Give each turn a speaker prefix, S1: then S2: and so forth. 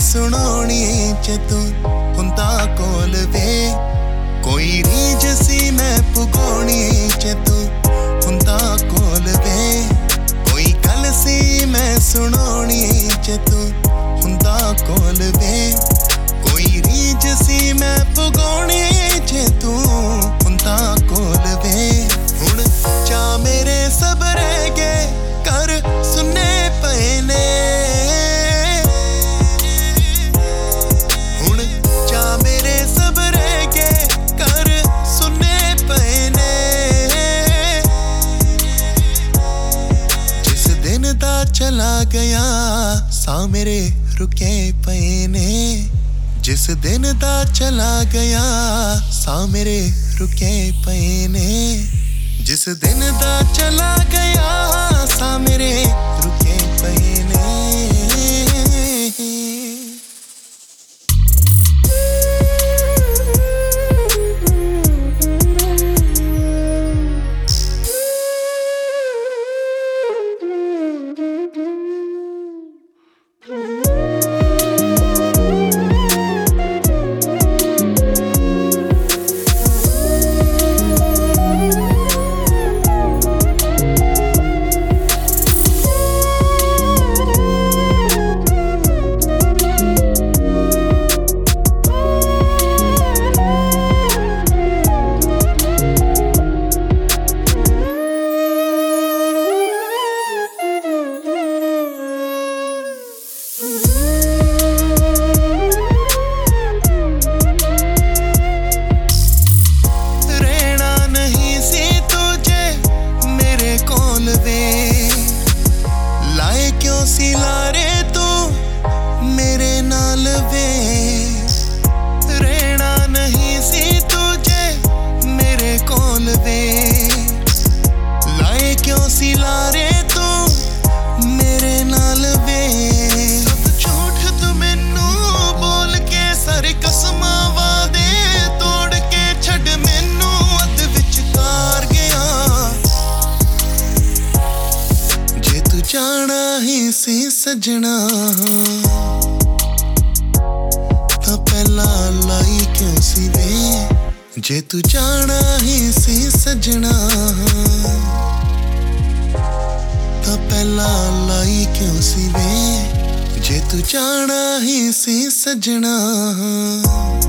S1: ਸੁਣਾਉਣੀ ਜੇ ਤੂੰ ਹੁੰਦਾ ਕੋਲ ਵੇ। ਕੋਈ ਰੀਝ ਸੀ ਮੈਂ ਪੁਗਾਉਣੀ ਜੇ ਤੂੰ ਹੁੰਦਾ ਕੋਲ ਵੇ। ਕੋਈ ਗੱਲ ਸੀ ਮੈਂ ਸੁਣਾਉਣੀ ਜੇ ਤੂੰ ਹੁੰਦਾ ਕੋਲ ਵੇ। ਕੋਈ ਰੀਝ ਸੀ ਮੈਂ ਪੁਗਾਉਣੀ ਜੇ ਤੂੰ ਹੁੰਦਾ ਕੋਲ ਵੇ। ਹੁਣ ਚਾਅ ਮੇਰੇ ਸਭ ਰਹਿ ਗਏ ਘਰ ਸੁੰਨੇ ਪਏ ਨੇ। ਹੁਣ ਚਾਅ ਮੇਰੇ ਸਭ ਰਹਿ ਗਏ ਘਰ ਸੁੰਨੇ ਪਏ ਨੇ। ਜਿਸ ਦਿਨ ਦਾ ਚਲਾ ਗਿਆ ਸਾਹ ਮੇਰੇ ਰੁਕੇ ਪਏ ਨੇ। ਜਿਸ ਦਿਨ ਦਾ ਚਲਾ ਗਿਆ ਸਾਹ ਮੇਰੇ ਰੁਕੇ ਪਏ ਨੇ। ਜਿਸ ਦਿਨ ਦਾ ਚਲਾ ਗਿਆ ਸਾਹ ਮੇਰੇ ਰੁਕੇ ਪਏ ਨੇ। ਲਾਰੇ ਤੂੰ ਮੇਰੇ ਨਾਲ ਵੇ। ਰਹਿਣਾ ਨਹੀਂ ਸੀ ਤੁਝੇ ਮੇਰੇ ਕੋਲ ਵੇ। ਲਾਏ ਕਿਉਂ ਸੀ ਲਾਰੇ ਤੂੰ ਮੇਰੇ ਨਾਲ ਵੇ। ਸਭ ਝੂਠ ਤੂੰ ਮੈਨੂੰ ਬੋਲ ਕੇ ਸਾਰੇ ਕਸਮਾਂ ਵਾਦੇ ਤੋੜ ਕੇ ਛੱਡ ਮੈਨੂੰ ਅੱਧ ਵਿਚਕਾਰ ਗਿਆ। ਜੇ ਤੂੰ ਜਾਣਾ ਹੀ ਸੀ ਸਜਣਾ ਤਾਂ ਪਹਿਲਾਂ ਲਾਈ ਕਿਉਂ ਸੀ ਵੇ। ਜੇ ਤੂੰ ਜਾਣਾ ਹੀ ਸੀ ਸਜਣਾ ਤਾਂ ਪਹਿਲਾਂ ਲਾਈ ਕਿਉਂ ਸੀ ਵੇ। ਜੇ ਤੂੰ ਜਾਣਾ ਹੀ ਸੀ ਸਜਣਾ।